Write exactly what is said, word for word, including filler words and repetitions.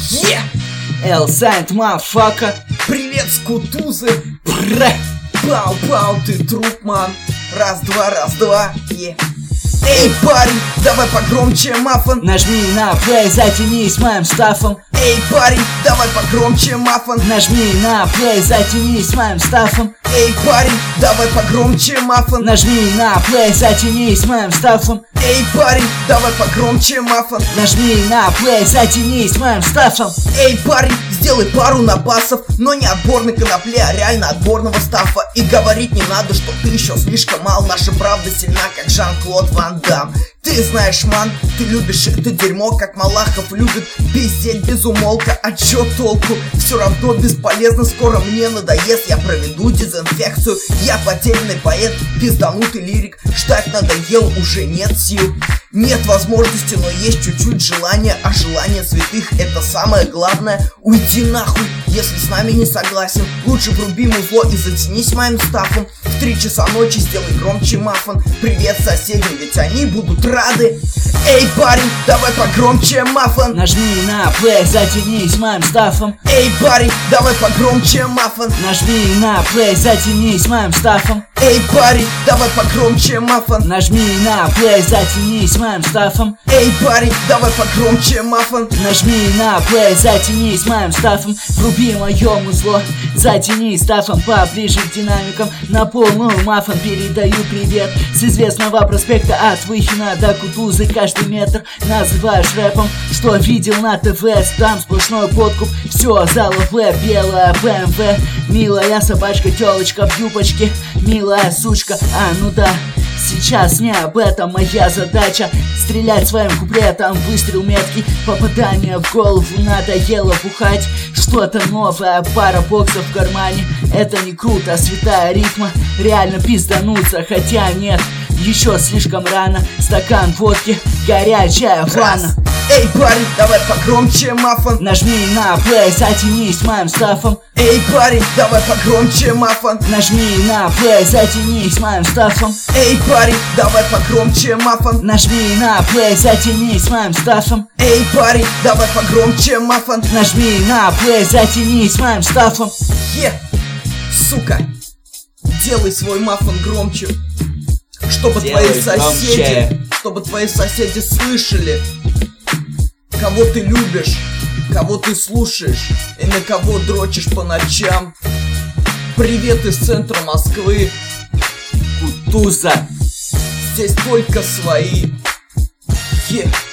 Е! Эл Сайнт мафака. Привет с Кутузы. Бре! Пау-пау, ты труп, ман. Раз-два, раз-два. Е! Эй, парень, давай погромче, мафан. Нажми на плей, затянись моим стафом. Эй, парень, давай погромче, мафан. Нажми на плей, затянись моим стафом. Эй, парень, давай погромче, мафан. Нажми на плей, затянись моим стафом. Эй, парень, давай погромче, мафан. Нажми на плей, затянись моим стафом. Эй, парень, сделай пару набасов, но не отборной конопли, а реально отборного стафа. И говорить не надо, что ты еще слишком мал. Наша правда сильна, как Жан-Клод Ван Дам. Ты знаешь, ман, ты любишь это дерьмо, как Малахов любит пиздеть без умолка. А чё толку? Все равно бесполезно, скоро мне надоест. Я проведу дезинфекцию, я потерянный поэт, пизданутый лирик. Ждать надоело, уже нет сил. Нет возможности, но есть чуть-чуть желания. А желание святых — это самое главное. Уйди нахуй, если с нами не согласен. Лучше вруби музло и затянись моим стафом. В три часа ночи сделай громче, мафан. Привет соседям, ведь они будут рады. Эй, парень, давай погромче, мафан. Нажми на плей, затянись моим стафом. Эй, парень, давай погромче, мафан. Нажми на плей, затянись моим стафом. Эй, парень, давай погромче, мафан. Нажми на плей, затянись моим стафом. Эй, парень, давай погромче, мафан. Нажми на плей, затянись моим стафом. Вруби мое музло, затяни стафом поближе к динамикам. На полную, мафан, передаю привет с известного проспекта от Выхина до Кутузы. Каждый метр называешь рэпом. Что видел на ТВ, там сплошной подкуп. Все зало в белая БМВ. Милая собачка, телочка в юбочке. Милая сучка, а ну да, сейчас не об этом моя задача. Стрелять своим куплетом, выстрел меткий. Попадание в голову, надоело бухать. Что-то новое, пара боксов в кармане. Это не круто, святая рифма. Реально пиздануться, хотя нет, еще слишком рано. Стакан водки, горячая ванна. Эй, парень, давай погромче, мафан. Нажми на плей, затянись моим стафом. Эй, парень, давай погромче, мафан. Нажми на плей, затянись моим стафом. Эй, парень, давай погромче, мафан. Нажми на плей, затянись моим стафом. Эй, парень, давай погромче, мафан. Нажми на плей, затянись моим стафом. Е, сука, делай свой мафан громче, чтобы Делай твои соседи, громче. чтобы твои соседи слышали, кого ты любишь, кого ты слушаешь и на кого дрочишь по ночам. Привет из центра Москвы. Кутуза. Здесь только свои. Е.